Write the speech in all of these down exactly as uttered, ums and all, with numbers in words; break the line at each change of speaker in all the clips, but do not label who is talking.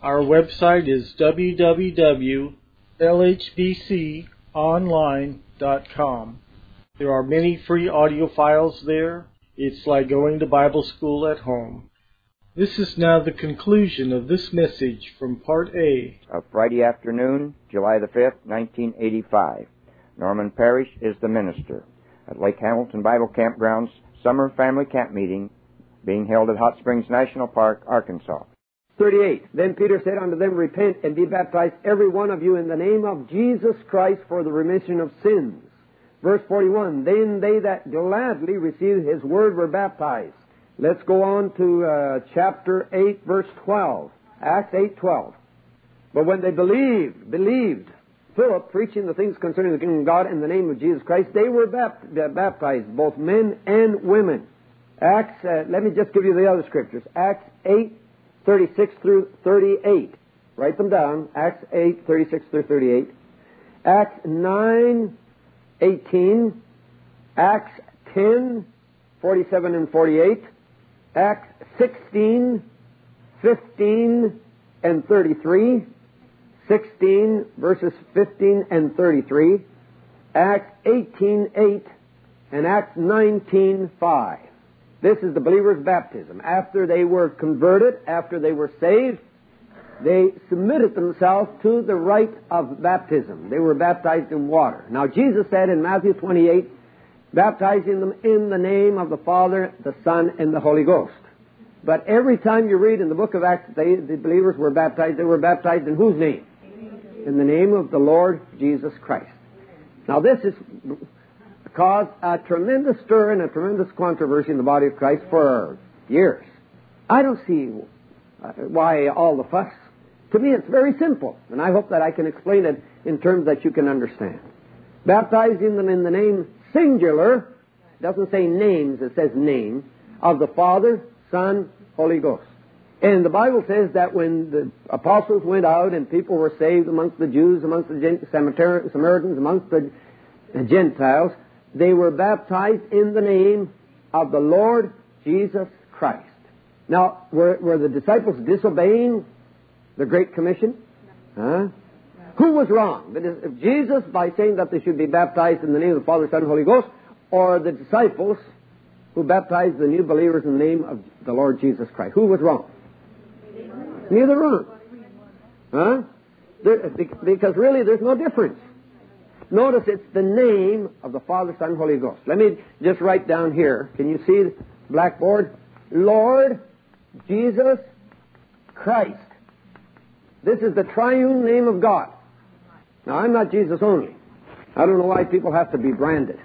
Our website is w w w dot l h b c online dot com. There are many free audio files there. It's like going to Bible school at home. This is now the conclusion of this message from Part A
of Friday afternoon, July the fifth, nineteen eighty-five. Norman Parrish is the minister at Lake Hamilton Bible Campground's Summer Family Camp Meeting being held at Hot Springs National Park, Arkansas.
thirty-eight. Then Peter said unto them, Repent and be baptized every one of you in the name of Jesus Christ for the remission of sins. Verse forty-one. Then they that gladly received his word were baptized. Let's go on to uh, chapter eight, verse twelve. Acts eight twelve. But when they believed, believed, Philip preaching the things concerning the kingdom of God in the name of Jesus Christ, they were bapt- baptized, both men and women. Acts, uh, let me just give you the other scriptures. Acts eight, thirty-six through thirty-eight. Write them down. Acts eight, thirty-six through thirty-eight. Acts nine, eighteen. Acts ten, forty-seven and forty-eight. Acts sixteen, fifteen and thirty-three. sixteen, verses fifteen and thirty-three. Acts eighteen, eight. And Acts nineteen, five. This is the believer's baptism. After they were converted, after they were saved, they submitted themselves to the rite of baptism. They were baptized in water. Now, Jesus said in Matthew twenty-eight, baptizing them in the name of the Father, the Son, and the Holy Ghost. But every time you read in the book of Acts, they, the believers were baptized. They were baptized in whose name? In the name of the Lord Jesus Christ. Now, this has caused a tremendous stir and a tremendous controversy in the body of Christ for years. I don't see why all the fuss. To me, it's very simple, and I hope that I can explain it in terms that you can understand. Baptizing them in the name singular, doesn't say names, it says name, of the Father, Son, Holy Ghost. And the Bible says that when the apostles went out and people were saved amongst the Jews, amongst the Samaritans, amongst the Gentiles, they were baptized in the name of the Lord Jesus Christ. Now, were, were the disciples disobeying the Great Commission? Huh? Who was wrong? If Jesus, by saying that they should be baptized in the name of the Father, Son, and Holy Ghost, or the disciples who baptized the new believers in the name of the Lord Jesus Christ? Who was wrong? Neither wrong. Huh? There, because really there's no difference. Notice it's the name of the Father, Son, and Holy Ghost. Let me just write down here. Can you see the blackboard? Lord Jesus Christ. This is the triune name of God. Now, I'm not Jesus only. I don't know why people have to be branded.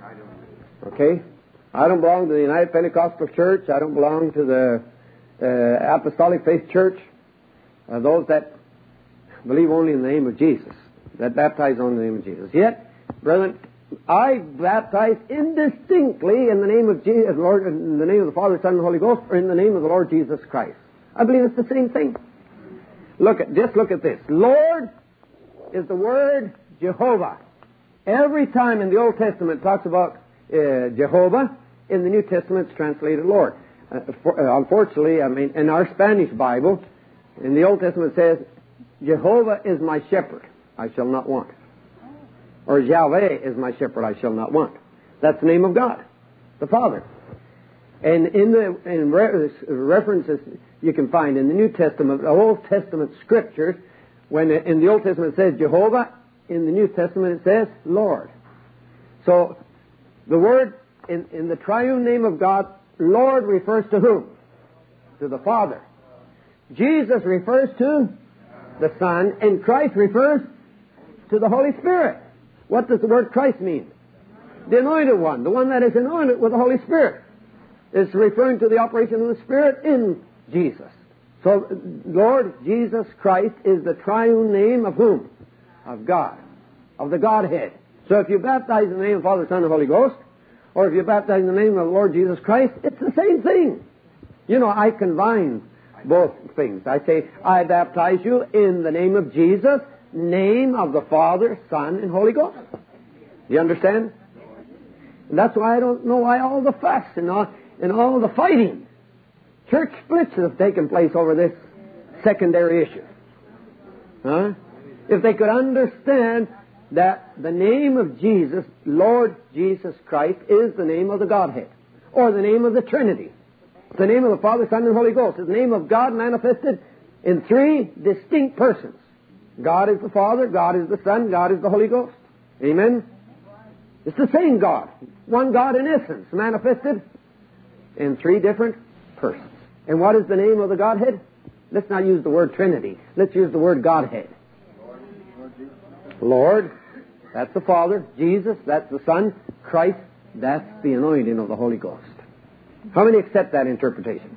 Okay? I don't belong to the United Pentecostal Church. I don't belong to the uh, Apostolic Faith Church. Uh, those that believe only in the name of Jesus, that baptize only in the name of Jesus. Yet, brethren, I baptize indistinctly in the name of Jesus, Lord, in the name of the Father, Son, and Holy Ghost, or in the name of the Lord Jesus Christ. I believe it's the same thing. Look at, just look at this. Lord is the word Jehovah. Every time in the Old Testament it talks about uh, Jehovah, in the New Testament it's translated Lord. Uh, for, uh, unfortunately, I mean, in our Spanish Bible, in the Old Testament it says, Jehovah is my shepherd, I shall not want. Or Yahweh is my shepherd, I shall not want. That's the name of God, the Father. And in the in re- references you can find in the New Testament, the Old Testament scriptures, when in the Old Testament it says Jehovah, in the New Testament it says Lord. So the word in, in the triune name of God, Lord refers to whom? To the Father. Jesus refers to the Son, and Christ refers to the Holy Spirit. What does the word Christ mean? The anointed one, the one that is anointed with the Holy Spirit. It's referring to the operation of the Spirit in Jesus. So, Lord Jesus Christ is the triune name of whom? Of God. Of the Godhead. So if you baptize in the name of the Father, Son, and Holy Ghost, or if you baptize in the name of the Lord Jesus Christ, it's the same thing. You know, I combine both things. I say, I baptize you in the name of Jesus, name of the Father, Son, and Holy Ghost. Do you understand? And that's why I don't know why all the fuss and all, and all the fighting. Church splits have taken place over this secondary issue. Huh? If they could understand that the name of Jesus, Lord Jesus Christ, is the name of the Godhead, or the name of the Trinity. The name of the Father, Son, and Holy Ghost is the name of God manifested in three distinct persons. God is the Father, God is the Son, God is the Holy Ghost. Amen? It's the same God. One God in essence, manifested in three different persons. And what is the name of the Godhead? Let's not use the word Trinity. Let's use the word Godhead. Lord, that's the Father. Jesus, that's the Son. Christ, that's the anointing of the Holy Ghost. How many accept that interpretation?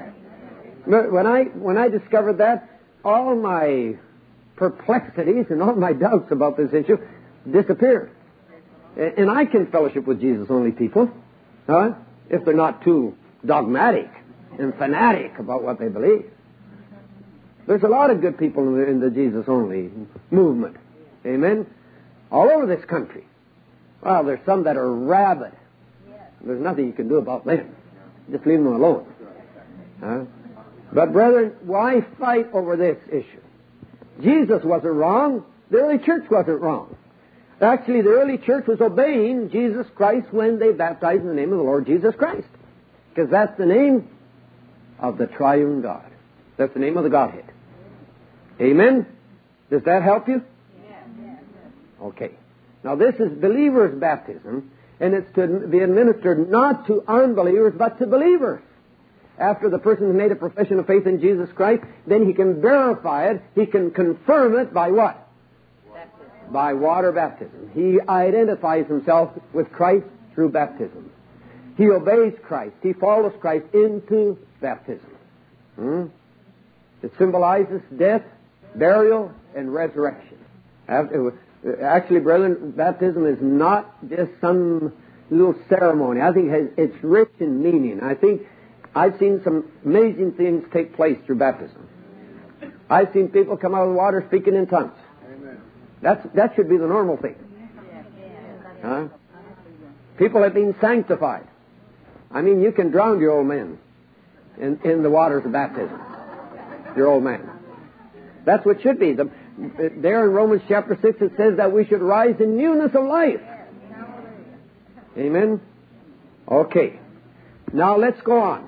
When I, when I discovered that, all my perplexities and all my doubts about this issue disappeared. And I can fellowship with Jesus-only people, huh? If they're not too dogmatic and fanatic about what they believe. There's a lot of good people in the, in the Jesus-only movement. Amen? All over this country. Well, there's some that are rabid. There's nothing you can do about them. Just leave them alone. Huh? But, brethren, why fight over this issue? Jesus wasn't wrong. The early church wasn't wrong. Actually, the early church was obeying Jesus Christ when they baptized in the name of the Lord Jesus Christ. Because that's the name of the triune God. That's the name of the Godhead. Amen? Does that help you? Okay. Now, this is believer's baptism, and it's to be administered not to unbelievers, but to believers. After the person has made a profession of faith in Jesus Christ, then he can verify it, he can confirm it by what? Baptism. By water baptism. He identifies himself with Christ through baptism. He obeys Christ. He follows Christ into baptism. Hmm? It symbolizes death, burial, and resurrection. Actually, brethren, baptism is not just some little ceremony. I think it's rich in meaning. I think I've seen some amazing things take place through baptism. I've seen people come out of the water speaking in tongues. That's, that should be the normal thing. Huh? People have been sanctified. I mean, you can drown your old man in, in the waters of baptism. Your old man. That's what should be. The, there in Romans chapter six it says that we should rise in newness of life. Amen? Okay. Now let's go on.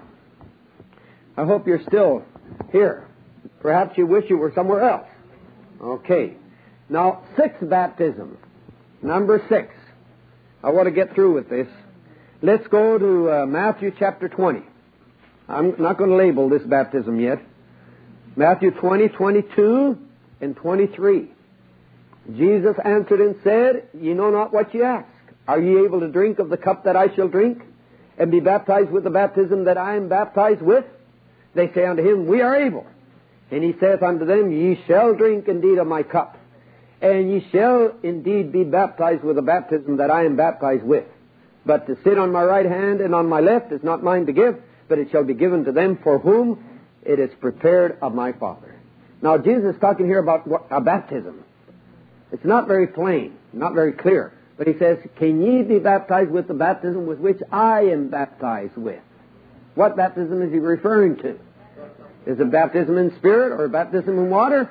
I hope you're still here. Perhaps you wish you were somewhere else. Okay. Now, sixth baptism. Number six. I want to get through with this. Let's go to uh, Matthew chapter twenty. I'm not going to label this baptism yet. Matthew twenty, twenty-two, and twenty-three. Jesus answered and said, "Ye know not what ye ask. Are ye able to drink of the cup that I shall drink, and be baptized with the baptism that I am baptized with?" They say unto him, "We are able." And he saith unto them, "Ye shall drink indeed of my cup, and ye shall indeed be baptized with the baptism that I am baptized with. But to sit on my right hand and on my left is not mine to give, but it shall be given to them for whom it is prepared of my Father." Now, Jesus is talking here about what, a baptism. It's not very plain, not very clear. But he says, "Can ye be baptized with the baptism with which I am baptized with?" What baptism is he referring to? Is it baptism in spirit or baptism in water?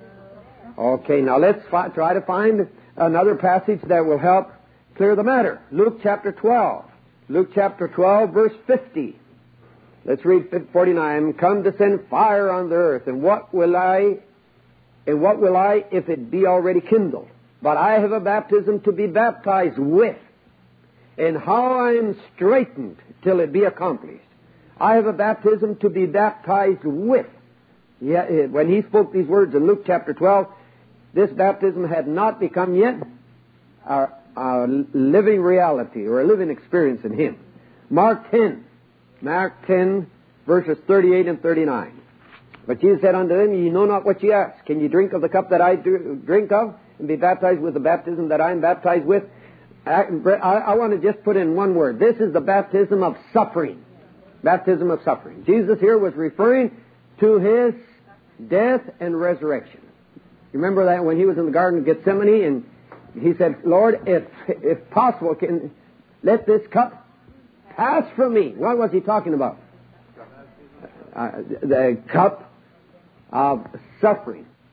Okay, now let's fi- try to find another passage that will help clear the matter. Luke chapter twelve. Luke chapter twelve, verse fifty. Let's read forty-nine. "Come to send fire on the earth, and what will I, and what will I if it be already kindled? But I have a baptism to be baptized with, and how I am straitened till it be accomplished. I have a baptism to be baptized with." Yeah, when he spoke these words in Luke chapter twelve, this baptism had not become yet a, a living reality or a living experience in him. Mark ten. Mark ten, verses thirty-eight and thirty-nine. "But Jesus said unto them, Ye know not what ye ask. Can ye drink of the cup that I do drink of, and be baptized with the baptism that I am baptized with?" I, I, I want to just put in one word. This is the baptism of suffering. Baptism of suffering. Jesus here was referring to his death and resurrection. You remember that when he was in the Garden of Gethsemane and he said, "Lord, if if possible, can let this cup pass from me." What was he talking about? Uh, the cup of suffering.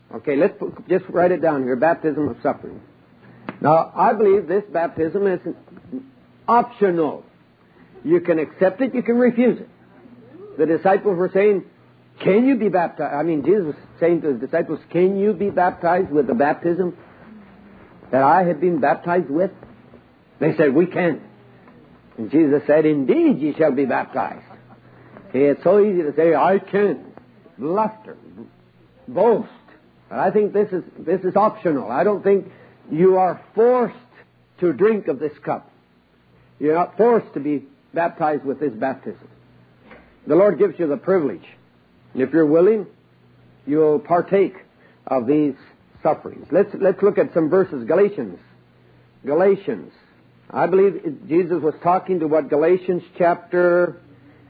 Okay, let's put, just write it down here, baptism of suffering. Now, I believe this baptism is optional. You can accept it, you can refuse it. The disciples were saying, can you be baptized? I mean, Jesus was saying to his disciples, can you be baptized with the baptism that I had been baptized with? They said, we can. And Jesus said, indeed ye shall be baptized. See, it's so easy to say, I can. Bluster. Boast. But I think this is this is optional. I don't think you are forced to drink of this cup. You're not forced to be baptized with this baptism. The Lord gives you the privilege. And if you're willing, you'll partake of these sufferings. Let's let's look at some verses. Galatians. Galatians. I believe Jesus was talking to what Galatians chapter,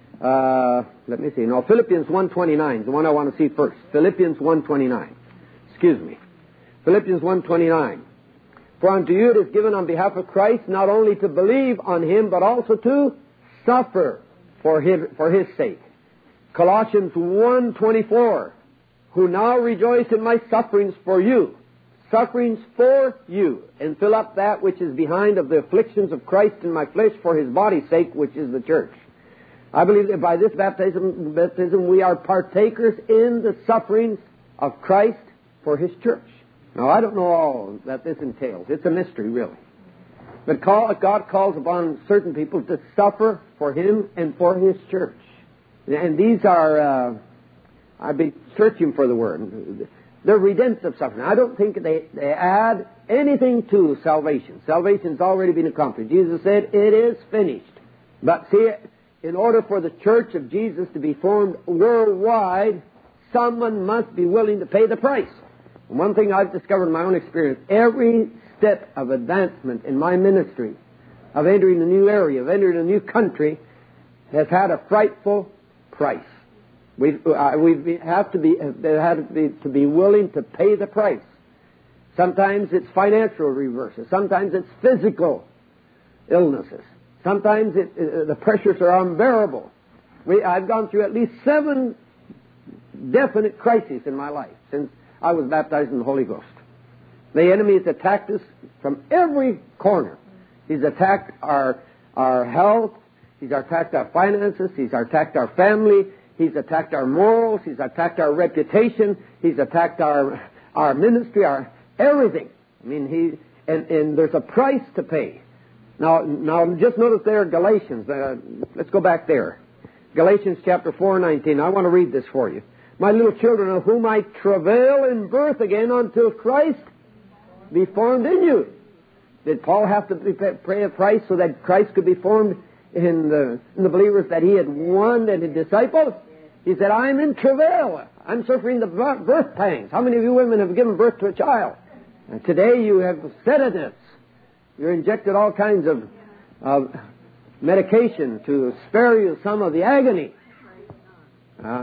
uh, let me see, no, Philippians one twenty-nine is the one I want to see first. Philippians one twenty-nine. Excuse me. Philippians one twenty-nine. For unto you it is given on behalf of Christ not only to believe on Him, but also to suffer for His, for his sake. Colossians one twenty-four. Who now rejoice in my sufferings for you. Sufferings for you, and fill up that which is behind of the afflictions of Christ in my flesh for His body's sake, which is the church. I believe that by this baptism, baptism we are partakers in the sufferings of Christ for His church. Now, I don't know all that this entails. It's a mystery, really. But call, God calls upon certain people to suffer for Him and for His church. And these are, uh, I've been searching for the word. They're redemptive suffering. I don't think they, they add anything to salvation. Salvation's already been accomplished. Jesus said, it is finished. But see, in order for the church of Jesus to be formed worldwide, someone must be willing to pay the price. And one thing I've discovered in my own experience, every step of advancement in my ministry, of entering a new area, of entering a new country, has had a frightful price. We uh, we have to be they have to be, to be willing to pay the price. Sometimes it's financial reverses. Sometimes it's physical illnesses. Sometimes it, uh, the pressures are unbearable. We I've gone through at least seven definite crises in my life since I was baptized in the Holy Ghost. The enemy has attacked us from every corner. He's attacked our our health. He's attacked our finances. He's attacked our family. He's attacked our morals. He's attacked our reputation. He's attacked our our ministry, our everything. I mean, he and, and there's a price to pay. Now, now just notice there, Galatians. Uh, let's go back there. Galatians chapter four, nineteen. I want to read this for you. My little children, of whom I travail in birth again until Christ be formed in you. Did Paul have to pay a price so that Christ could be formed in the, in the believers that he had won and had discipled? He said, I'm in travail. I'm suffering the birth pangs. How many of you women have given birth to a child? And today you have sedatives. You're injected all kinds of uh, medication to spare you some of the agony. Uh,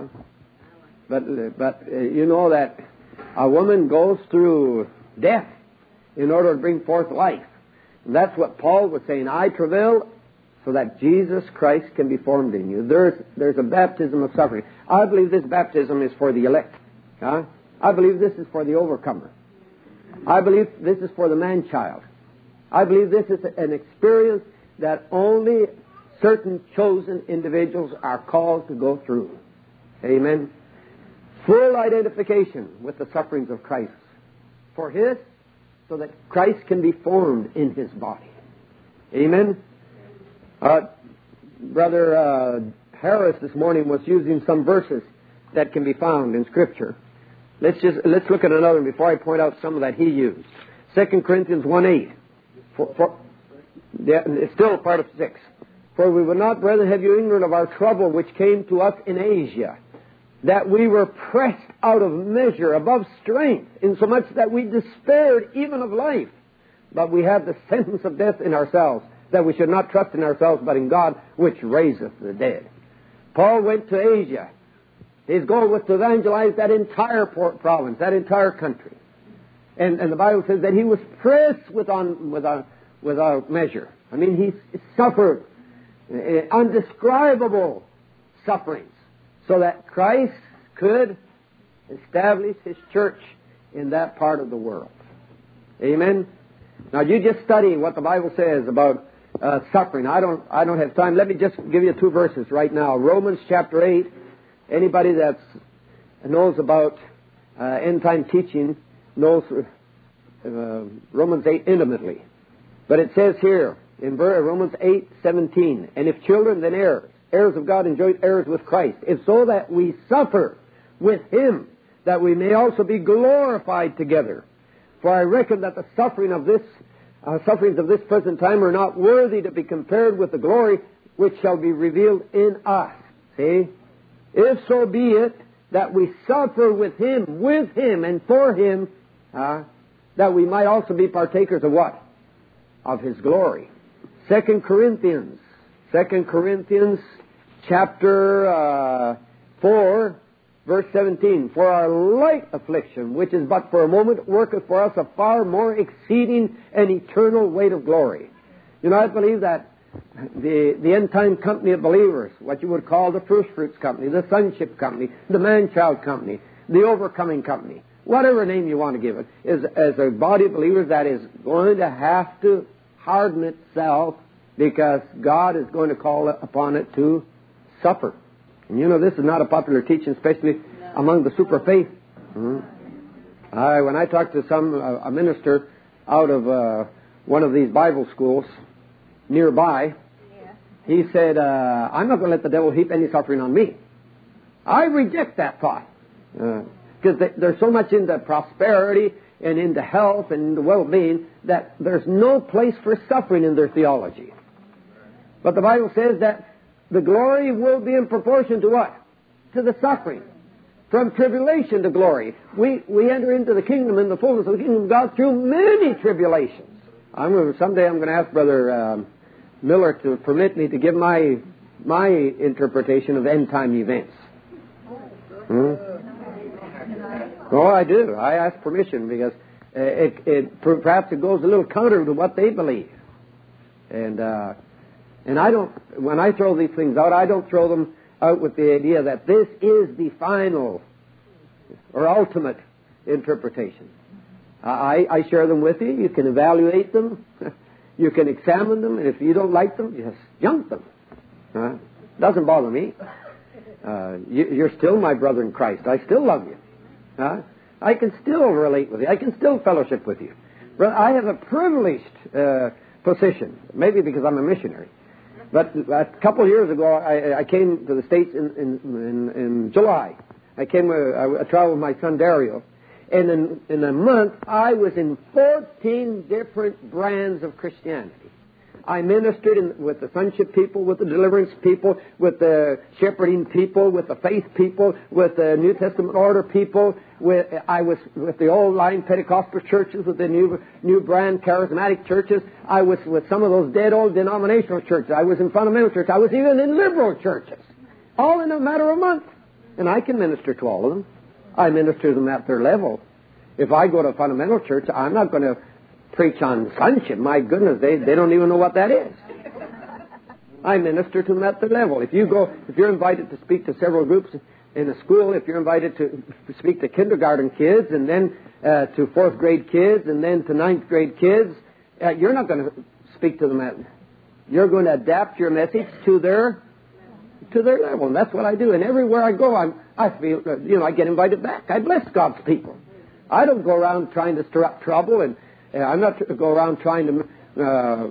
but but uh, you know that a woman goes through death in order to bring forth life. And that's what Paul was saying. I travail so that Jesus Christ can be formed in you. There's there's a baptism of suffering. I believe this baptism is for the elect. Huh? I believe this is for the overcomer. I believe this is for the man-child. I believe this is an experience that only certain chosen individuals are called to go through. Amen. Full identification with the sufferings of Christ. For His, so that Christ can be formed in His body. Amen. Uh, Brother uh, Harris this morning was using some verses that can be found in Scripture. Let's just let's look at another one before I point out some that he used. Second Corinthians one eight. For, for, yeah, it's still part of six. For we would not, brethren, have you ignorant of our trouble which came to us in Asia, that we were pressed out of measure, above strength, insomuch that we despaired even of life. But we had the sentence of death in ourselves, that we should not trust in ourselves, but in God, which raiseth the dead. Paul went to Asia. His goal was to evangelize that entire province, that entire country. And, and the Bible says that he was pressed with on, without, without measure. I mean, he suffered uh, undescribable sufferings so that Christ could establish His church in that part of the world. Amen? Now, you just study what the Bible says about uh, suffering. I don't, I don't have time. Let me just give you two verses right now. Romans chapter eight. Anybody that knows about uh, end-time teaching knows uh, Romans eight intimately. But it says here in Romans eight seventeen, and if children, then heirs, heirs of God and joint heirs with Christ, if so that we suffer with Him, that we may also be glorified together. For I reckon that the suffering of this, uh, sufferings of this present time are not worthy to be compared with the glory which shall be revealed in us. See? If so be it that we suffer with Him, with Him, and for Him, uh, that we might also be partakers of what? Of His glory. Second Corinthians, Second Corinthians chapter uh, four, verse seventeen. For our light affliction, which is but for a moment, worketh for us a far more exceeding and eternal weight of glory. You know, I believe that the the end-time company of believers, what you would call the First Fruits Company, the Sonship Company, the Man-Child Company, the Overcoming Company, whatever name you want to give it, is as a body of believers that is going to have to harden itself because God is going to call upon it to suffer. And you know, this is not a popular teaching, especially among the super faith. Mm-hmm. I, when I talked to some uh, a minister out of uh, one of these Bible schools nearby, yeah. he said, uh, I'm not going to let the devil heap any suffering on me. I reject that thought. Because uh, they're so much into prosperity and into health and into well-being that there's no place for suffering in their theology. But the Bible says that the glory will be in proportion to what? To the suffering. From tribulation to glory. We we enter into the kingdom and the fullness of the kingdom of God through many tribulations. I'm going to, someday I'm going to ask Brother um, Miller to permit me to give my my interpretation of end-time events. Hmm? Oh, I do. I ask permission because uh, it, it perhaps it goes a little counter to what they believe. And uh, and I don't. When I throw these things out, I don't throw them out with the idea that this is the final or ultimate interpretation. I, I share them with you. You can evaluate them. You can examine them. And if you don't like them, just junk them. Uh, doesn't bother me. Uh, you, you're still my brother in Christ. I still love you. Uh, I can still relate with you. I can still fellowship with you. But I have a privileged uh, position, maybe because I'm a missionary. But a couple of years ago, I, I came to the States in, in, in, in July. I came, uh, I, I traveled with my son Dario. And in, in a month, I was in fourteen different brands of Christianity. I ministered in, with the sonship people, with the deliverance people, with the shepherding people, with the faith people, with the New Testament order people. With, I was with the old line Pentecostal churches, with the new new brand charismatic churches. I was with some of those dead old denominational churches. I was in fundamental church. I was even in liberal churches. All in a matter of a month. And I can minister to all of them. I minister to them at their level. If I go to a fundamental church, I'm not going to preach on sonship. My goodness, they, they don't even know what that is. I minister to them at their level. If you go, if you're invited to speak to several groups in a school, if you're invited to speak to kindergarten kids and then uh, to fourth grade kids and then to ninth grade kids, uh, you're not going to speak to them at. You're going to adapt your message to their to their level, and that's what I do. And everywhere I go, I'm I feel uh, you know I get invited back. I bless God's people. I don't go around trying to stir up trouble, and uh, I'm not to go around trying to uh,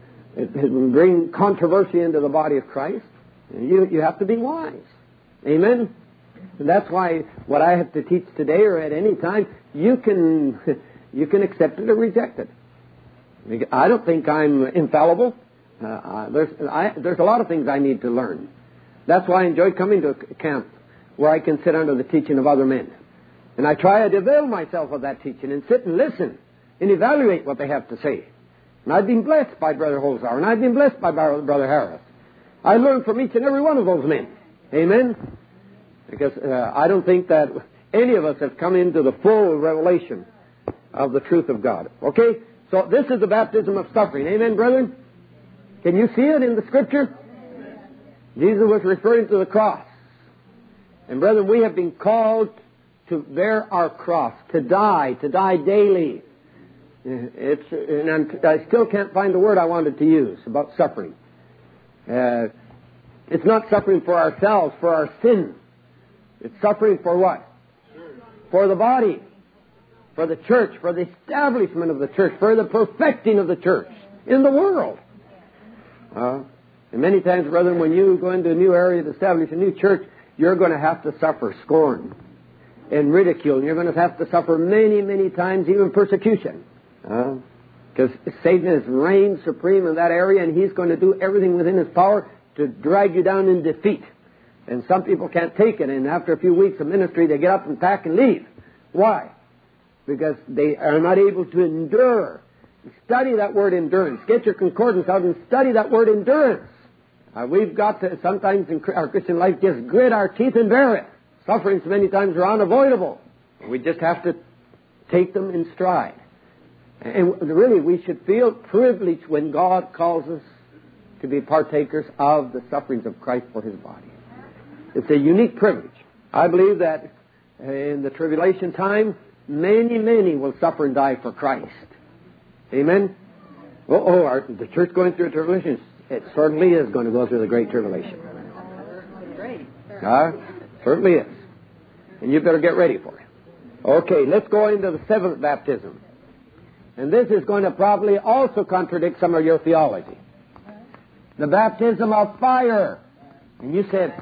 bring controversy into the body of Christ. You you have to be wise. Amen. And that's why what I have to teach today or at any time, you can you can accept it or reject it. I don't think I'm infallible. Uh, there's I, there's a lot of things I need to learn. That's why I enjoy coming to a camp where I can sit under the teaching of other men. And I try to avail myself of that teaching and sit and listen and evaluate what they have to say. And I've been blessed by Brother Holzhauer, and I've been blessed by Brother Harris. I learned from each and every one of those men. Amen? Because uh, I don't think that any of us have come into the full revelation of the truth of God. Okay? So this is the baptism of suffering. Amen, brethren? Can you see it in the Scripture? Jesus was referring to the cross. And brethren, we have been called to bear our cross, to die, to die daily. It's, and I'm, I still can't find the word I wanted to use about suffering. Uh, it's not suffering for ourselves, for our sin. It's suffering for what? For the body, for the church, for the establishment of the church, for the perfecting of the church in the world. Uh, and many times, brethren, when you go into a new area to establish a new church, you're going to have to suffer scorn and ridicule. And you're going to have to suffer many, many times, even persecution. Because uh, Satan has reigned supreme in that area, and he's going to do everything within his power to drag you down in defeat. And some people can't take it, and after a few weeks of ministry, they get up and pack and leave. Why? Because they are not able to endure. Study that word endurance. Get your concordance out and study that word endurance. Uh, we've got to sometimes in our Christian life just grit our teeth and bear it. Sufferings many times are unavoidable. We just have to take them in stride. And really, we should feel privileged when God calls us to be partakers of the sufferings of Christ for His body. It's a unique privilege. I believe that in the tribulation time, many, many will suffer and die for Christ. Amen? Oh, oh are the church going through a tribulation? It certainly is going to go through the great tribulation. Uh, certainly is. And you better get ready for it. Okay, let's go into the seventh baptism. And this is going to probably also contradict some of your theology. The baptism of fire. And you said,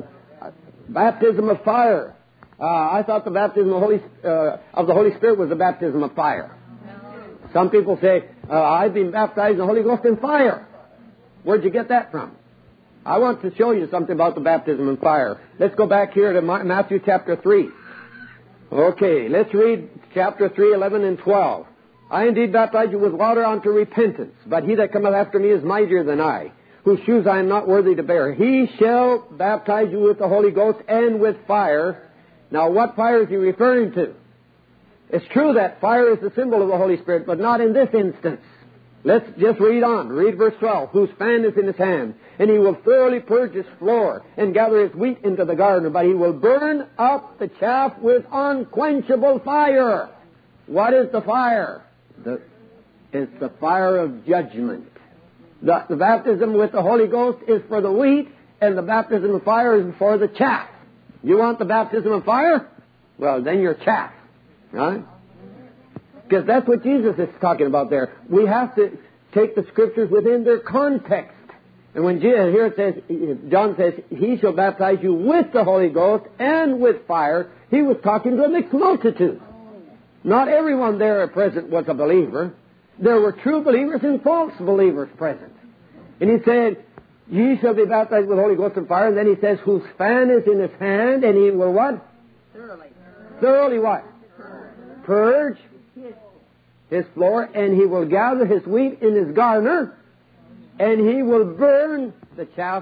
baptism of fire. Uh, I thought the baptism of, Holy, uh, of the Holy Spirit was the baptism of fire. Some people say, uh, I've been baptized in the Holy Ghost in fire. Where'd you get that from? I want to show you something about the baptism in fire. Let's go back here to Matthew chapter three. Okay, let's read chapter three, eleven and twelve. I indeed baptize you with water unto repentance, but he that cometh after me is mightier than I, whose shoes I am not worthy to bear. He shall baptize you with the Holy Ghost and with fire. Now, what fire is he referring to? It's true that fire is the symbol of the Holy Spirit, but not in this instance. Let's just read on. Read verse twelve. Whose fan is in his hand, and he will thoroughly purge his floor, and gather his wheat into the garner, but he will burn up the chaff with unquenchable fire. What is the fire? The, it's the fire of judgment. The, the baptism with the Holy Ghost is for the wheat, and the baptism of fire is for the chaff. You want the baptism of fire? Well, then you're chaff. Right? Because that's what Jesus is talking about there. We have to take the Scriptures within their context. And when Jesus, here it says, John says, he shall baptize you with the Holy Ghost and with fire, he was talking to a mixed multitude. Not everyone there present was a believer. There were true believers and false believers present. And he said, ye shall be baptized with the Holy Ghost and fire. And then he says, whose fan is in his hand, and he will what? Thoroughly. Thoroughly what? Purge his floor, and he will gather his wheat in his garner, and he will burn the chaff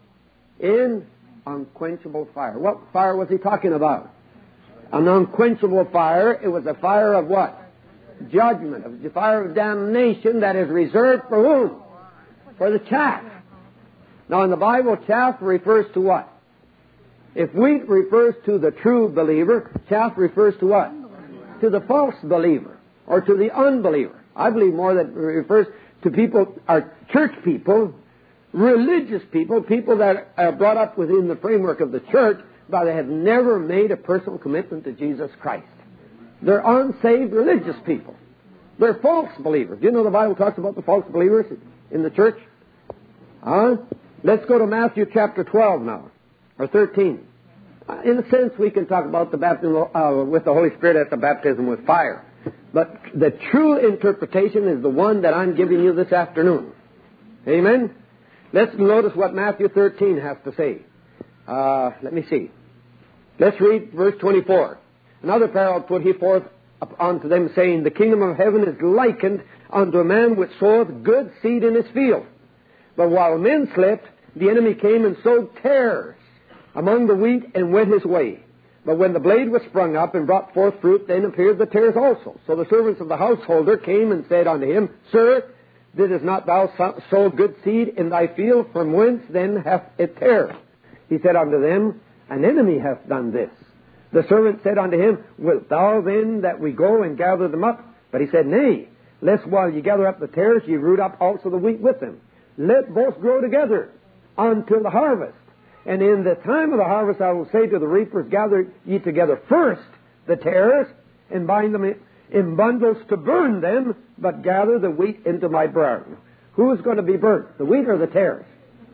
in unquenchable fire. What fire was he talking about? An unquenchable fire. It was a fire of what? Judgment. It was a fire of damnation that is reserved for whom? For the chaff. Now in the Bible, chaff refers to what? If wheat refers to the true believer, chaff refers to what? To the false believer, or to the unbeliever. I believe more that it refers to people, our church people, religious people, people that are brought up within the framework of the church, but they have never made a personal commitment to Jesus Christ. They're unsaved religious people. They're false believers. Do you know the Bible talks about the false believers in the church? Huh? Let's go to Matthew chapter twelve now, or thirteen. Uh, in a sense, we can talk about the baptism uh, with the Holy Spirit as the baptism with fire. But the true interpretation is the one that I'm giving you this afternoon. Amen? Let's notice what Matthew thirteen has to say. Uh, let me see. Let's read verse twenty-four. Another parable put he forth unto them, saying, the kingdom of heaven is likened unto a man which soweth good seed in his field. But while men slept, the enemy came and sowed tares among the wheat and went his way. But when the blade was sprung up and brought forth fruit, then appeared the tares also. So the servants of the householder came and said unto him, Sir, didst not thou sow good seed in thy field? From whence then hath it tares? He said unto them, An enemy hath done this. The servant said unto him, Wilt thou then that we go and gather them up? But he said, Nay, lest while ye gather up the tares, ye root up also the wheat with them. Let both grow together until the harvest. And in the time of the harvest I will say to the reapers, Gather ye together first the tares, and bind them in, in bundles to burn them, but gather the wheat into my barn. Who is going to be burnt, the wheat or the tares?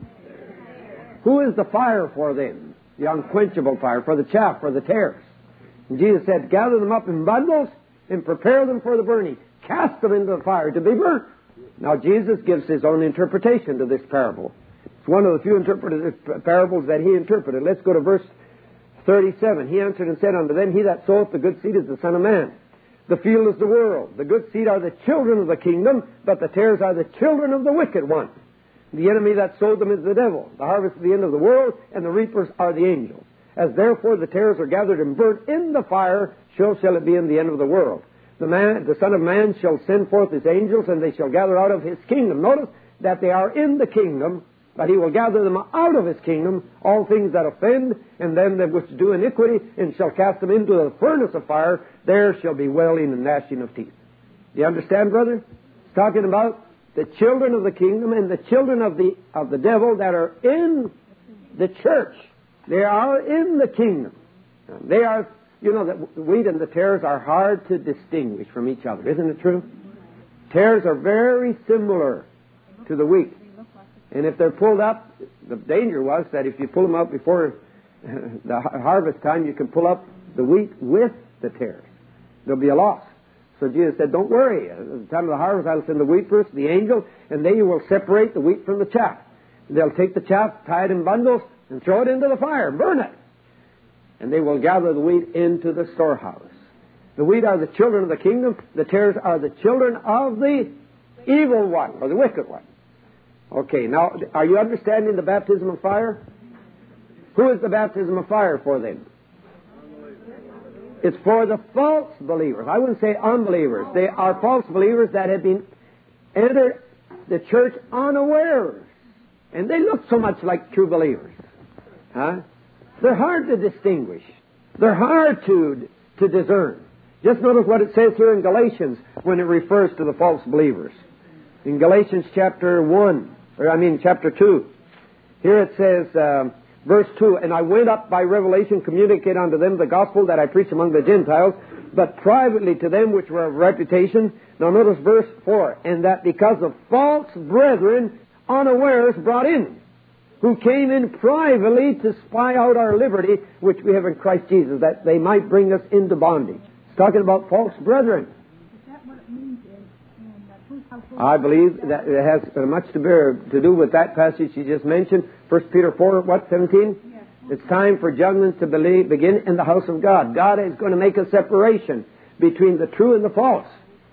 Who is the fire for them? The unquenchable fire, for the chaff, for the tares. And Jesus said, Gather them up in bundles and prepare them for the burning. Cast them into the fire to be burnt. Now Jesus gives his own interpretation to this parable. It's one of the few interpreted parables that he interpreted. Let's go to verse thirty-seven. He answered and said unto them, He that soweth the good seed is the Son of Man. The field is the world. The good seed are the children of the kingdom, but the tares are the children of the wicked one. The enemy that sowed them is the devil. The harvest is the end of the world, and the reapers are the angels. As therefore the tares are gathered and burnt in the fire, so shall it be in the end of the world. The man, the Son of Man shall send forth his angels, and they shall gather out of his kingdom. Notice that they are in the kingdom, but he will gather them out of his kingdom, all things that offend, and them that which do iniquity, and shall cast them into the furnace of fire. There shall be wailing and gnashing of teeth. Do you understand, brother? It's talking about the children of the kingdom and the children of the of the devil that are in the church. They are in the kingdom. They are, you know, the wheat and the tares are hard to distinguish from each other. Isn't it true? Tares are very similar to the wheat. And if they're pulled up, the danger was that if you pull them up before the harvest time, you can pull up the wheat with the tares. There'll be a loss. So Jesus said, Don't worry. At the time of the harvest, I'll send the reapers, the angel, and they will separate the wheat from the chaff. They'll take the chaff, tie it in bundles, and throw it into the fire and burn it. And they will gather the wheat into the storehouse. The wheat are the children of the kingdom. The tares are the children of the evil one, or the wicked one. Okay, now, are you understanding the baptism of fire? Who is the baptism of fire for them? It's for the false believers. I wouldn't say unbelievers. They are false believers that have been entered the church unawares. And they look so much like true believers. Huh? They're hard to distinguish. They're hard to, to discern. Just notice what it says here in Galatians when it refers to the false believers. In Galatians chapter one, or I mean chapter two, here it says, uh, verse two, And I went up by revelation, communicate unto them the gospel that I preach among the Gentiles, but privately to them which were of reputation. Now notice verse four, And that because of false brethren unawares brought in, who came in privately to spy out our liberty, which we have in Christ Jesus, that they might bring us into bondage. It's talking about false brethren.
Is that what it means in, in uh, whose household?
I believe that it has uh, much to bear to do with that passage you just mentioned. First Peter four, what, seventeen?
Yes.
It's time for judgment to believe, begin in the house of God. God is going to make a separation between the true and the false.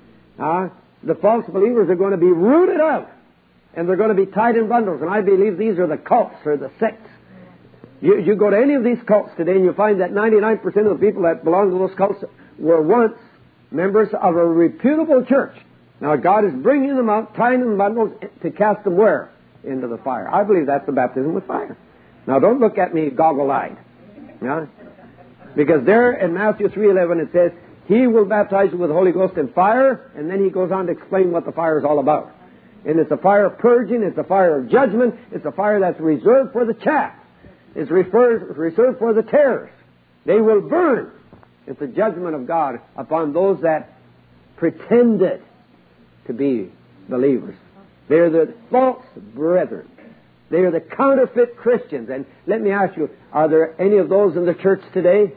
Uh, the false believers are going to be rooted out, and they're going to be tied in bundles. And I believe these are the cults or the sects. You, you go to any of these cults today, and you find that ninety-nine percent of the people that belong to those cults were once members of a reputable church. Now God is bringing them out, tying them in bundles to cast them where? Into the fire. I believe that's the baptism with fire. Now don't look at me goggle-eyed. Yeah? Because there in Matthew three eleven it says, He will baptize you with the Holy Ghost and fire, and then He goes on to explain what the fire is all about. And it's a fire of purging, it's a fire of judgment, it's a fire that's reserved for the chaff. It's referred, reserved for the tares. They will burn. It's a judgment of God upon those that pretended to be believers. They're the false brethren. They are the counterfeit Christians. And let me ask you, are there any of those in the church today?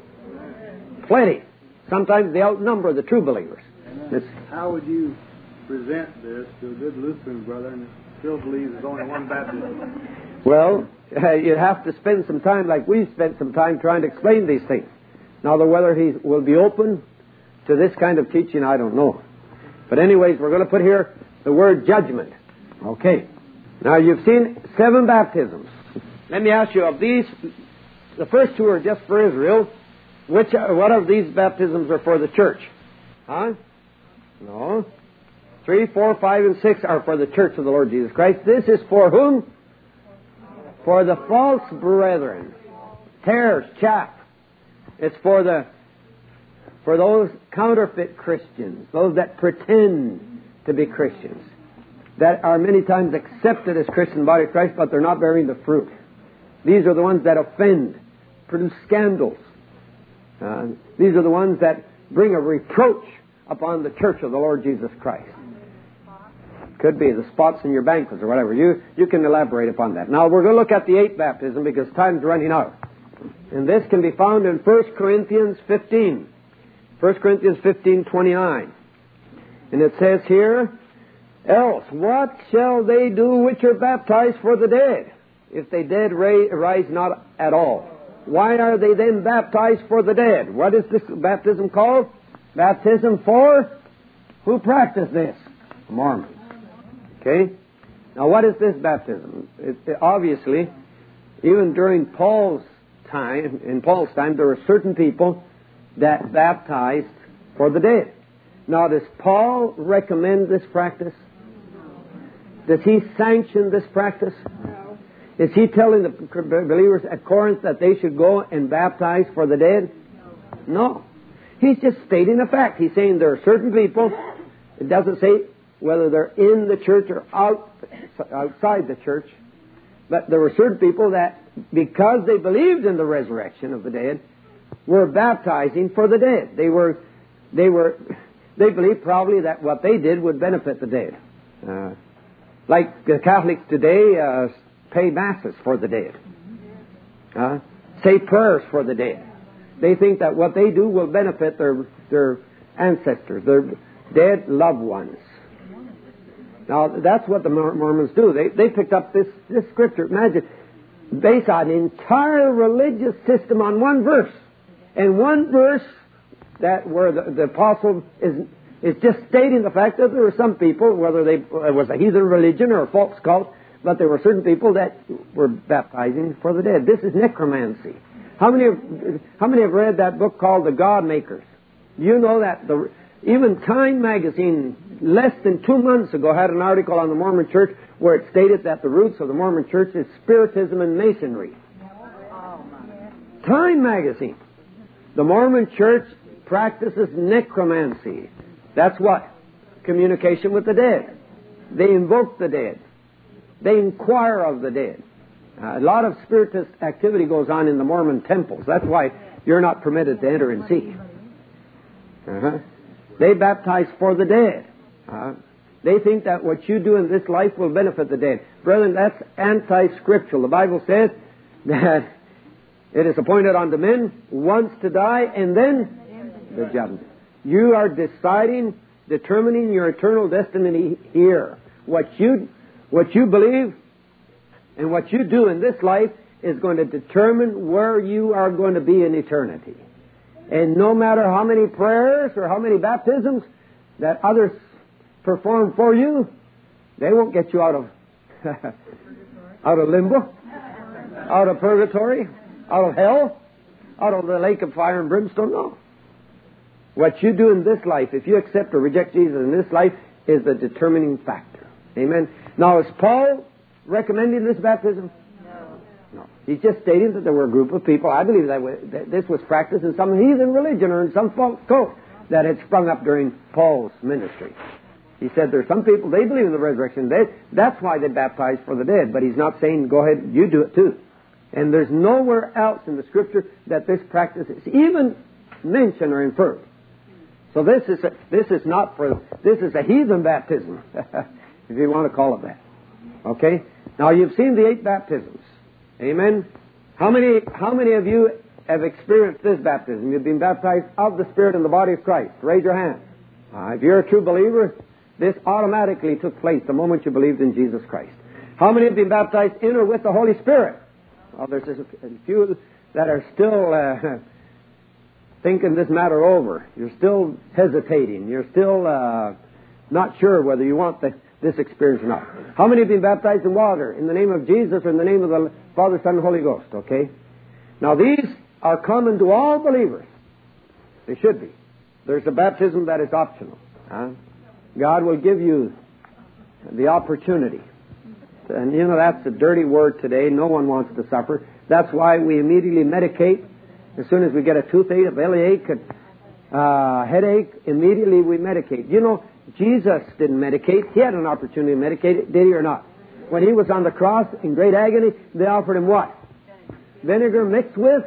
Plenty. Sometimes they outnumber the true believers. It's,
How would you present this to a good Lutheran brother and still believes there's only one baptism?
well, uh, you'd have to spend some time, like we've spent some time, trying to explain these things. Now, whether he will be open to this kind of teaching, I don't know. But anyways, we're going to put here the word judgment. Okay. Now, you've seen seven baptisms. Let me ask you, of these, the first two are just for Israel. Which, are, what of these baptisms are for the church? Huh? No. Three, four, five, and six are for the church of the Lord Jesus Christ. This is for whom? For the false brethren. Tares, chaff. It's for the for those counterfeit Christians, those that pretend to be Christians, that are many times accepted as Christian body of Christ, but they're not bearing the fruit. These are the ones that offend, produce scandals. Uh, these are the ones that bring a reproach upon the church of the Lord Jesus Christ. Could be the spots in your banquets or whatever. You you can elaborate upon that. Now we're going to look at the eighth baptism because time's running out. And this can be found in First Corinthians fifteen. First Corinthians fifteen twenty-nine. And it says here, else what shall they do which are baptized for the dead, if they dead rise not at all? Why are they then baptized for the dead? What is this baptism called? Baptism for who practice this? Mormons. Okay? Now what is this baptism? It, it, obviously, even during Paul's time, in Paul's time, there were certain people that baptized for the dead. Now, does Paul recommend this practice? Does he sanction this practice?
No.
Is he telling the believers at Corinth that they should go and baptize for the dead? No. No. He's just stating a fact. He's saying there are certain people, it doesn't say whether they're in the church or out, outside the church, but there were certain people that, because they believed in the resurrection of the dead, were baptizing for the dead. They were, they were, they believed probably that what they did would benefit the dead. Uh, like the Catholics today uh, pay masses for the dead, uh, say prayers for the dead. They think that what they do will benefit their their ancestors, their dead loved ones. Now that's what the Mormons do. They they picked up this this scripture. Imagine, based on an entire religious system on one verse. And one verse that where the, the apostle is is just stating the fact that there were some people, whether they it was a heathen religion or a false cult, but there were certain people that were baptizing for the dead. This is necromancy. How many have, how many have read that book called The God Makers? You know that the even Time magazine less than two months ago had an article on the Mormon Church where it stated that the roots of the Mormon Church is Spiritism and Masonry. Time magazine. The Mormon Church practices necromancy. That's what? Communication with the dead. They invoke the dead. They inquire of the dead. Uh, a lot of spiritist activity goes on in the Mormon temples. That's why you're not permitted to enter and see. Uh-huh. They baptize for the dead. Uh, they think that what you do in this life will benefit the dead. Brethren, that's anti-scriptural. The Bible says that it is appointed unto men once to die and then the judgment. You are deciding, determining your eternal destiny here. What you, what you believe and what you do in this life is going to determine where you are going to be in eternity. And no matter how many prayers or how many baptisms that others perform for you, they won't get you out of out of limbo, out of purgatory, out of hell, out of the lake of fire and brimstone. No. What you do in this life, if you accept or reject Jesus in this life, is the determining factor. Amen. Now, is Paul recommending this baptism?
No.
No. He's just stating that there were a group of people, I believe that, that this was practiced in some heathen religion or in some false cult that had sprung up during Paul's ministry. He said there are some people, they believe in the resurrection. They, that's why they baptize for the dead. But he's not saying, go ahead, you do it too. And there's nowhere else in the Scripture that this practice is even mentioned or inferred. So this is a, this is not for, this is a heathen baptism, if you want to call it that. Okay? Now you've seen the eight baptisms. Amen? How many, how many of you have experienced this baptism? You've been baptized of the Spirit in the body of Christ. Raise your hand. Uh, if you're a true believer, this automatically took place the moment you believed in Jesus Christ. How many have been baptized in or with the Holy Spirit? Well, there's a few that are still uh, thinking this matter over. You're still hesitating. You're still uh, not sure whether you want the, this experience or not. How many have been baptized in water? In the name of Jesus or in the name of the Father, Son, and Holy Ghost, okay? Now, these are common to all believers. They should be. There's a baptism that is optional. Huh? God will give you the opportunity. And, you know, that's a dirty word today. No one wants to suffer. That's why we immediately medicate As soon as we get a toothache, a bellyache, a uh, headache, immediately we medicate. You know, Jesus didn't medicate. He had an opportunity to medicate, did he or not? When he was on the cross in great agony, they offered him what? Vinegar mixed with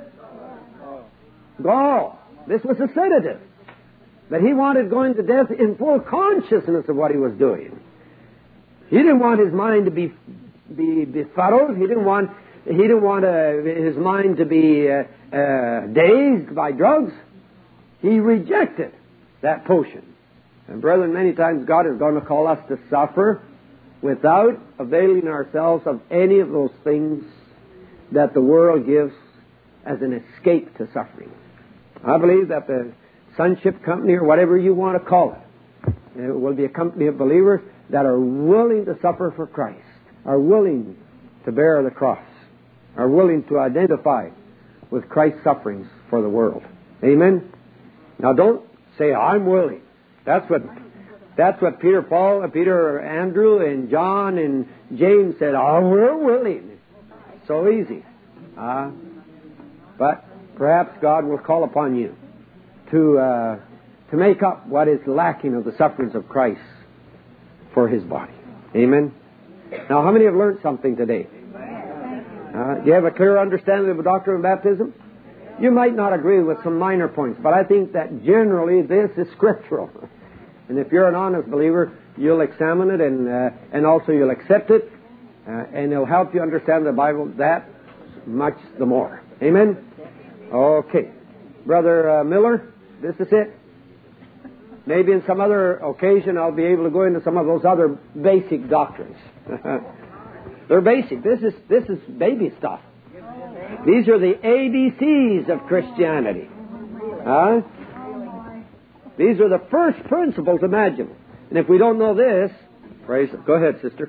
gall. This was a sedative. But he wanted going to death in full consciousness of what he was doing. He didn't want his mind to be be befuddled. He didn't want he didn't want uh, his mind to be uh, uh, dazed by drugs. He rejected that potion. And brethren, many times God is going to call us to suffer without availing ourselves of any of those things that the world gives as an escape to suffering. I believe that the Sonship Company, or whatever you want to call it, it will be a company of believers that are willing to suffer for Christ, are willing to bear the cross, are willing to identify with Christ's sufferings for the world. Amen? Now don't say, I'm willing. That's what that's what Peter, Paul, Peter, Andrew, and John, and James said, oh, we're willing. So easy. Uh, but perhaps God will call upon you to uh, to make up what is lacking of the sufferings of Christ for His body. Amen? Now, how many have learned something today? Uh, do you have a clear understanding of the doctrine of baptism? You might not agree with some minor points, but I think that generally this is scriptural. And if you're an honest believer, you'll examine it and uh, and also you'll accept it, uh, and it'll help you understand the Bible that much the more. Amen? Okay. Brother uh, Miller, this is it. Maybe in some other occasion I'll be able to go into some of those other basic doctrines. They're basic. This is this is baby stuff. These are the A B Cs of Christianity. Huh? These are the first principles imaginable. And if we don't know this, praise it. Go ahead, sister.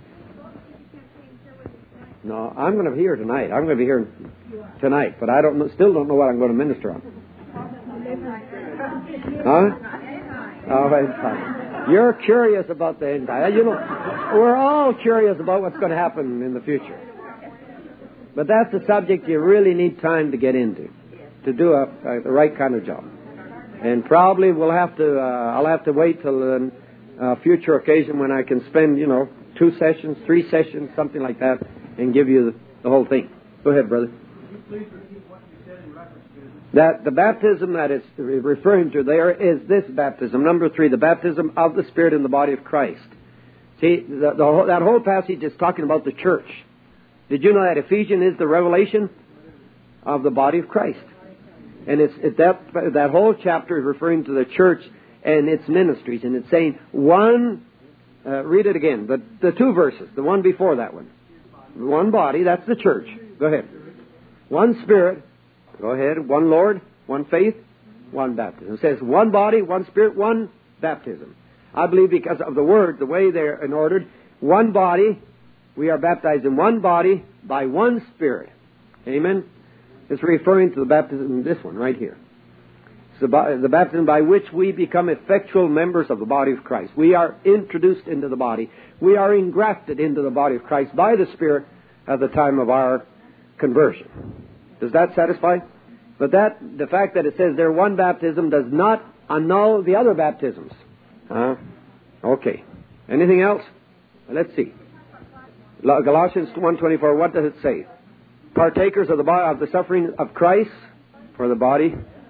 No, I'm going to be here tonight. I'm going to be here tonight, but I don't know, still don't know what I'm going to minister on. Huh? Oh, it's fine. You're curious about the end time. You know, we're all curious about what's going to happen in the future. But that's a subject you really need time to get into, to do a, a, the right kind of job. And probably we'll have to, uh, I'll have to wait till a uh, future occasion when I can spend, you know, two sessions, three sessions, something like that, and give you the, the whole thing. Go ahead, brother. That the baptism that it's referring to there is this baptism. Number three, the baptism of the Spirit in the body of Christ. See, the, the whole, that whole passage is talking about the church. Did you know that Ephesians is the revelation of the body of Christ? And it's it, that that whole chapter is referring to the church and its ministries, and it's saying one. Uh, read it again. The the two verses, the one before that one. One body, that's the church. Go ahead. One Spirit. Go ahead. One Lord, one faith, one baptism. It says one body, one Spirit, one baptism. I believe because of the word, the way they're in ordered, one body. We are baptized in one body by one Spirit. Amen. It's referring to the baptism, this one right here. It's the, the baptism by which we become effectual members of the body of Christ. We are introduced into the body. We are engrafted into the body of Christ by the Spirit at the time of our conversion. Does that satisfy? But that the fact that it says there one baptism does not annul the other baptisms. Uh, okay. Anything else? Let's see. Galatians one twenty-four, what does it say? Partakers of the body, of the suffering of Christ for the body.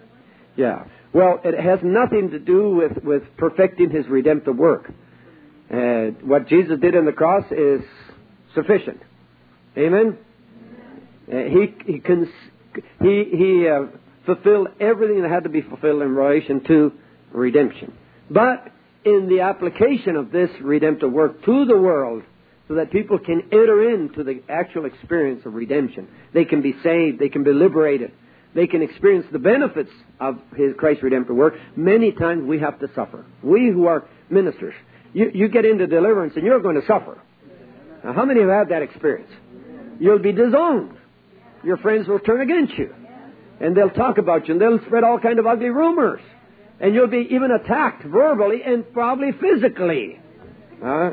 Yeah. Well, it has nothing to do with, with perfecting His redemptive work. Uh, what Jesus did on the cross is sufficient. Amen? Uh, he he, cons- he, he uh, fulfilled everything that had to be fulfilled in relation to redemption. But in the application of this redemptive work to the world, so that people can enter into the actual experience of redemption. They can be saved. They can be liberated. They can experience the benefits of His Christ's redemptive work. Many times we have to suffer. We who are ministers, you, you get into deliverance and you're going to suffer. Now, how many have had that experience? You'll be disowned. Your friends will turn against you. And they'll talk about you and they'll spread all kind of ugly rumors. And you'll be even attacked verbally and probably physically. Uh,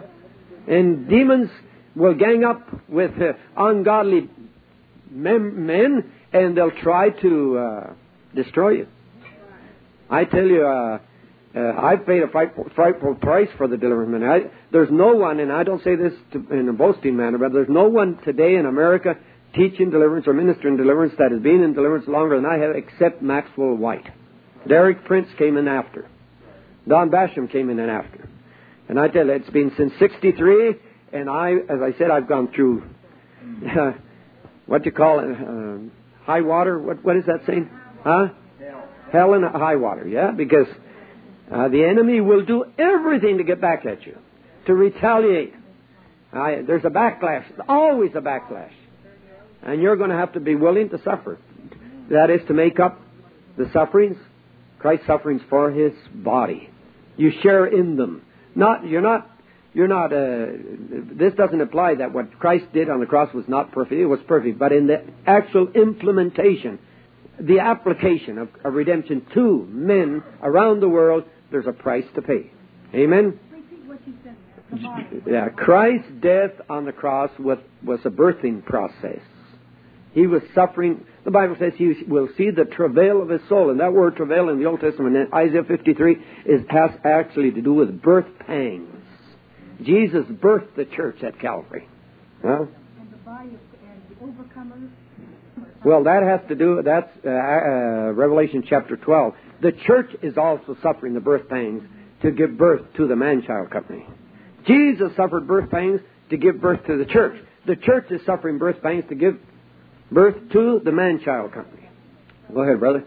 And demons will gang up with uh, ungodly mem- men and they'll try to uh, destroy you. I tell you, uh, uh, I've paid a frightful, frightful price for the deliverance ministry. I, there's no one, and I don't say this to, in a boasting manner, but there's no one today in America teaching deliverance or ministering deliverance that has been in deliverance longer than I have, except Maxwell White. Derek Prince came in after. Don Basham came in and after. And I tell you, it's been since sixty-three, and I, as I said, I've gone through, uh, what do you call it, uh, high water? What What is that saying? Huh? Hell. Hell and high water, yeah? Because uh, the enemy will do everything to get back at you, to retaliate. Uh, there's a backlash, always a backlash. And you're going to have to be willing to suffer. That is to make up the sufferings, Christ's sufferings for His body. You share in them. Not, you're not, you're not, uh, this doesn't imply that what Christ did on the cross was not perfect. It was perfect. But in the actual implementation, the application of, of redemption to men around the world, there's a price to pay. Amen?
Repeat what you said.
Yeah, Christ's death on the cross was, was a birthing process. He was suffering. The Bible says He will see the travail of His soul. And that word travail in the Old Testament, in Isaiah fifty-three, is, has actually to do with birth pangs. Jesus birthed the church at Calvary. Huh?
And the body of, and the overcomers.
Well, that has to do, that's uh, uh, Revelation chapter twelve. The church is also suffering the birth pangs to give birth to the man-child company. Jesus suffered birth pangs to give birth to the church. The church is suffering birth pangs to give birth to the man-child company. Go ahead, brother.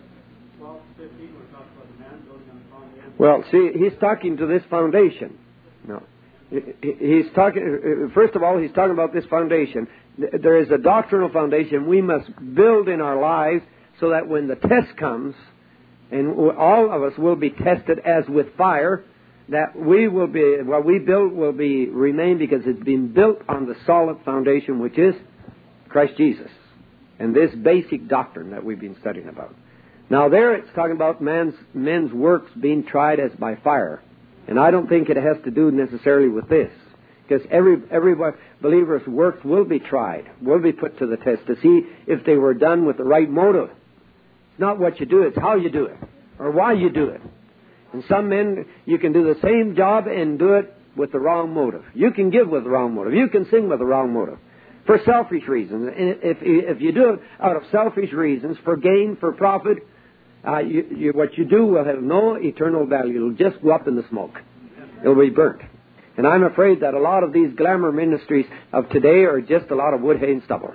Well, see, he's talking to this foundation. No. He's talking, first of all, he's talking about this foundation. There is a doctrinal foundation we must build in our lives so that when the test comes, and all of us will be tested as with fire, that we will be, what we build will be remain because it's been built on the solid foundation, which is Christ Jesus. And this basic doctrine that we've been studying about. Now there it's talking about man's men's works being tried as by fire. And I don't think it has to do necessarily with this. Because every every believer's works will be tried, will be put to the test to see if they were done with the right motive. It's not what you do, it's how you do it. Or why you do it. And some men, you can do the same job and do it with the wrong motive. You can give with the wrong motive. You can sing with the wrong motive. For selfish reasons. If, if you do it out of selfish reasons, for gain, for profit, uh, you, you, what you do will have no eternal value. It'll just go up in the smoke. It'll be burnt. And I'm afraid that a lot of these glamour ministries of today are just a lot of wood, hay, and stubble.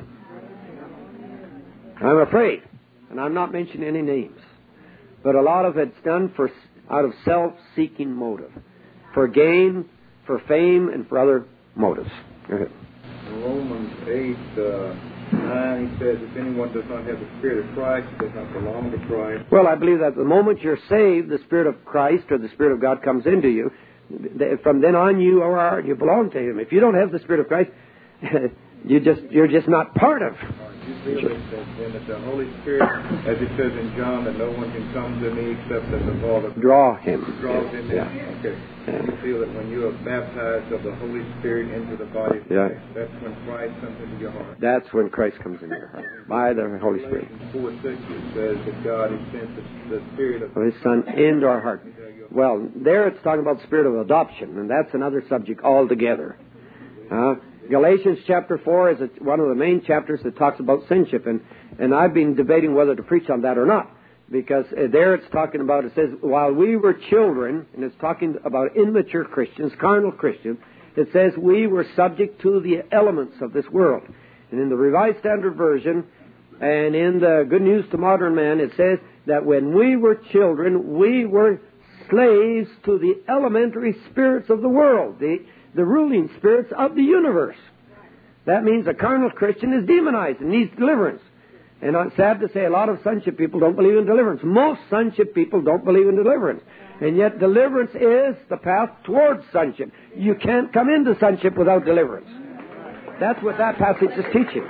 I'm afraid. And I'm not mentioning any names. But a lot of it's done for out of self-seeking motive. For gain, for fame, and for other motives. Go ahead.
Romans eight, uh, nine, he says, if anyone does not have the Spirit of Christ, he does not belong to Christ.
Well, I believe that the moment you're saved, the Spirit of Christ or the Spirit of God comes into you. From then on, you are you belong to Him. If you don't have the Spirit of Christ, you just you're just not part of.
You feel that, that, then that the Holy Spirit, as it says in John, that no one can come to me except that the Father
draw him.
Draws him.
Yeah.
In. Okay.
Yeah.
You feel that when you are baptized of the Holy Spirit into the body of
yeah.
Christ, that's when Christ comes into your heart.
That's when Christ comes into your heart by the Holy Spirit.
four six it says that God has sent the, the Spirit of
of His Son into our heart. Well, there it's talking about the spirit of adoption, and that's another subject altogether. Uh, Galatians chapter four is a, one of the main chapters that talks about sonship, and, and I've been debating whether to preach on that or not, because uh, there it's talking about, it says, while we were children, and it's talking about immature Christians, carnal Christians, it says we were subject to the elements of this world. And in the Revised Standard Version, and in the Good News to Modern Man, it says that when we were children, we were slaves to the elementary spirits of the world, the, the ruling spirits of the universe. That means a carnal Christian is demonized and needs deliverance. And I'm sad to say a lot of sonship people don't believe in deliverance. Most sonship people don't believe in deliverance. And yet deliverance is the path towards sonship. You can't come into sonship without deliverance. That's what that passage is teaching.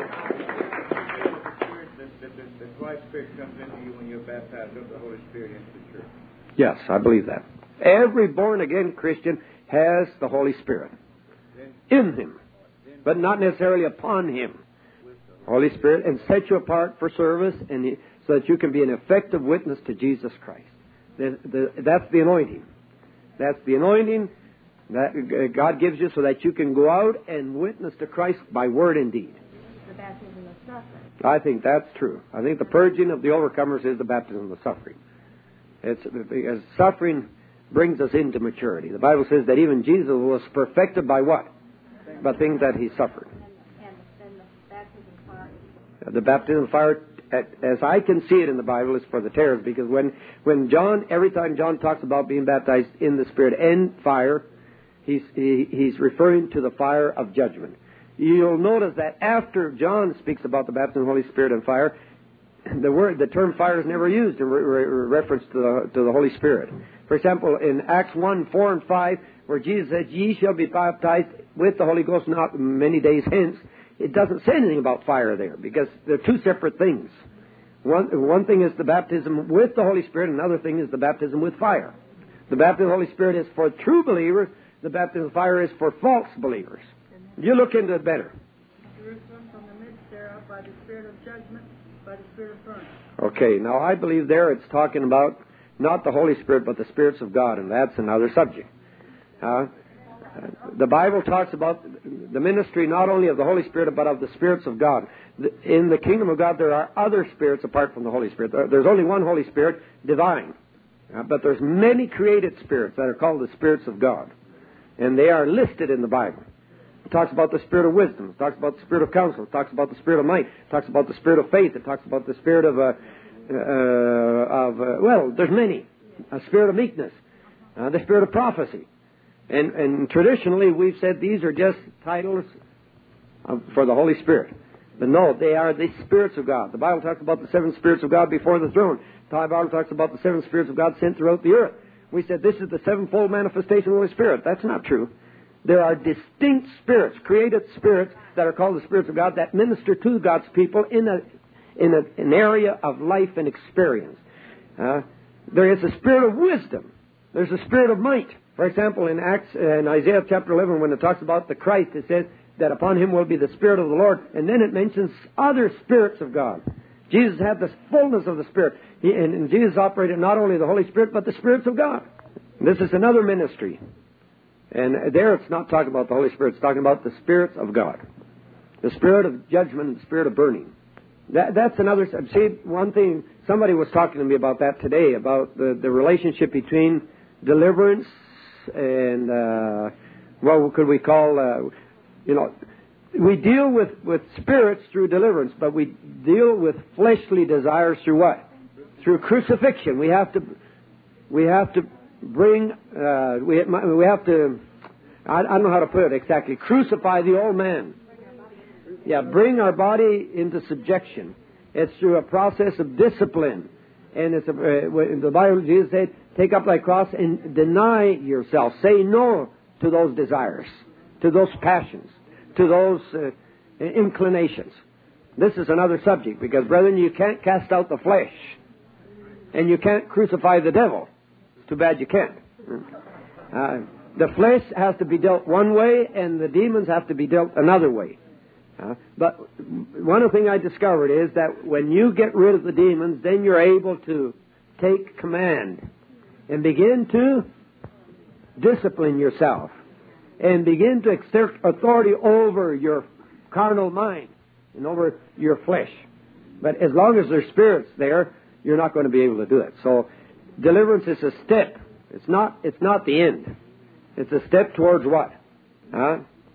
The Christ Spirit comes into you when you're baptized of the Holy Spirit into the church.
Yes, I believe that. Every born-again Christian has the Holy Spirit in him, but not necessarily upon him. Holy Spirit, and set you apart for service, and he, so that you can be an effective witness to Jesus Christ. The, the, that's the anointing. That's the anointing that God gives you so that you can go out and witness to Christ by word and deed.
The baptism of suffering.
I think that's true. I think the purging of the overcomers is the baptism of suffering. It's because suffering brings us into maturity. The Bible says that even Jesus was perfected by what? By things that he suffered.
And, and the baptism of fire.
The baptism of fire, as I can see it in the Bible, is for the tares, because when, when John, every time John talks about being baptized in the Spirit and fire, he's, he, he's referring to the fire of judgment. You'll notice that after John speaks about the baptism of the Holy Spirit and fire, the word, the term fire is never used in re- re- reference to the, to the Holy Spirit. For example, in Acts one, four and five, where Jesus said, "Ye shall be baptized with the Holy Ghost not many days hence," it doesn't say anything about fire there, because they're two separate things. One, one thing is the baptism with the Holy Spirit, another thing is the baptism with fire. The baptism of the Holy Spirit is for true believers. The baptism of fire is for false believers. You look into it better.
Jerusalem from the midst thereof by the spirit of judgment, by the spirit of furnace.
Okay, now I believe there it's talking about not the Holy Spirit, but the spirits of God, and that's another subject. Uh, the Bible talks about the ministry not only of the Holy Spirit, but of the spirits of God. In the kingdom of God, there are other spirits apart from the Holy Spirit. There's only one Holy Spirit, divine. Uh, but there's many created spirits that are called the spirits of God. And they are listed in the Bible. It talks about the spirit of wisdom. It talks about the spirit of counsel. It talks about the spirit of might. It talks about the spirit of faith. It talks about the spirit of, uh, uh, of uh, well, there's many. A spirit of meekness. Uh, the spirit of prophecy. And, and traditionally we've said these are just titles of, for the Holy Spirit. But no, they are the spirits of God. The Bible talks about the seven spirits of God before the throne. The Bible talks about the seven spirits of God sent throughout the earth. We said this is the sevenfold manifestation of the Holy Spirit. That's not true. There are distinct spirits, created spirits, that are called the spirits of God, that minister to God's people in a in a, an area of life and experience. Uh, there is a spirit of wisdom. There's a spirit of might. For example, in Acts, uh, in Isaiah chapter eleven, when it talks about the Christ, it says that upon him will be the Spirit of the Lord. And then it mentions other spirits of God. Jesus had the fullness of the Spirit. He, and, and Jesus operated not only the Holy Spirit, but the spirits of God. This is another ministry. And there it's not talking about the Holy Spirit. It's talking about the spirits of God. The spirit of judgment and the spirit of burning. That, that's another... See, one thing... Somebody was talking to me about that today, about the, the relationship between deliverance and... Uh, what could we call... Uh, you know... We deal with, with spirits through deliverance, but we deal with fleshly desires through what? Through crucifixion. We have to... We have to... Bring, uh, we, we have to, I, I don't know how to put it exactly, crucify the old man. Yeah, bring our body into subjection. It's through a process of discipline. And it's a, uh, in the Bible, Jesus said, take up thy cross and deny yourself. Say no to those desires, to those passions, to those uh, inclinations. This is another subject because, brethren, you can't cast out the flesh. And you can't crucify the devil. Too bad you can't. Uh, the flesh has to be dealt one way, and the demons have to be dealt another way. Uh, but one of the things I discovered is that when you get rid of the demons, then you're able to take command and begin to discipline yourself and begin to exert authority over your carnal mind and over your flesh. But as long as there's spirits there, you're not going to be able to do it. So deliverance is a step. It's not, it's not the end. It's a step towards what? Huh?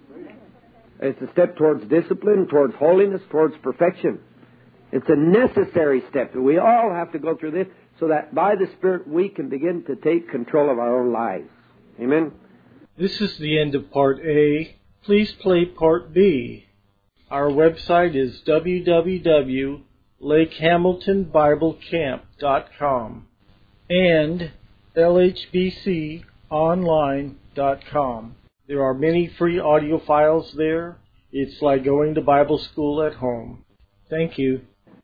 It's a step towards discipline, towards holiness, towards perfection. It's a necessary step. We all have to go through this so that by the Spirit we can begin to take control of our own lives. Amen?
This is the end of Part A. Please play Part B. Our website is w w w dot lake hamilton bible camp dot com and L H B C online dot com. There are many free audio files there. It's like going to Bible school at home. Thank you.